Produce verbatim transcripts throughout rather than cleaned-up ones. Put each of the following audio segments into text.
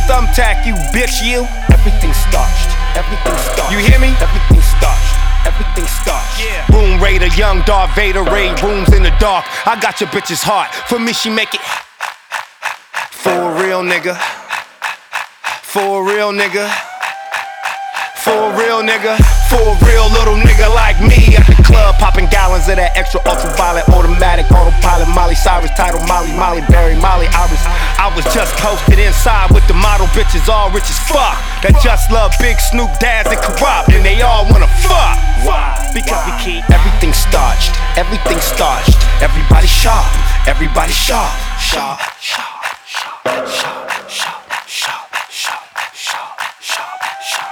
thumbtack, you bitch, you. Everything starched, everything starched. You hear me? Everything starched, everything starched. Yeah. Boom Raider, young Darth Vader, raid rooms in the dark. I got your bitch's heart. For me, she make it. For a real nigga. For a real nigga. For a real nigga. For a real little nigga like me. At the club, popping gallons of that extra ultraviolet, automatic, autopilot, Molly Cyrus, title Molly, Molly Berry, Molly Iris. I was just posted inside with the model bitches, all rich as fuck. That just love Big Snoop, Daz, and Corrupt, and they all wanna fuck. Why? Because we keep everything starched, everything starched. Everybody sharp, everybody sharp, sharp, sharp, sharp, sharp, sharp, sharp, sharp, sharp, sharp, sharp.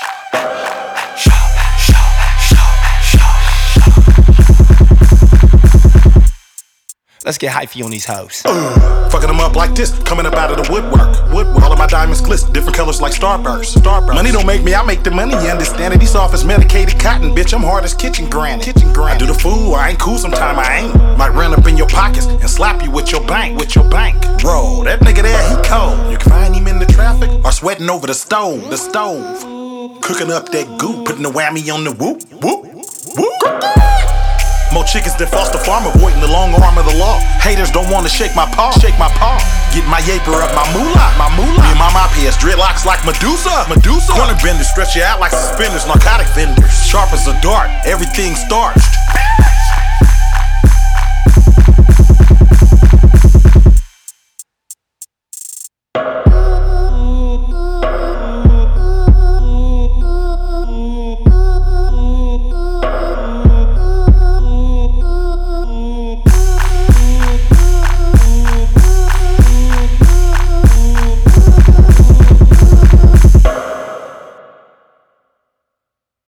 Let's get hyphy on these hoes. Uh, fucking them up like this, coming up out of the woodwork. Woodwork. All of my diamonds glisten, different colors like starburst. Starburst. Money don't make me, I make the money. You understand it? These soft as medicated cotton, bitch. I'm hard as kitchen granite. Kitchen granite. I do the fool, I ain't cool. Sometime I ain't. Might run up in your pockets and slap you with your bank. With your bank. Roll that nigga there, he cold. You can find him in the traffic or sweating over the stove. The stove. Cooking up that goop, putting the whammy on the whoop. Whoop. Whoop. More chickens than Foster Farm, avoiding the long arm of the law. Haters don't wanna shake my paw, shake my paw. Get my yaper up, my moolah, my moolah. Me and my mop has dreadlocks like Medusa, Medusa. Corner benders stretch you out like suspenders, narcotic vendors. Sharp as a dart, everything starched.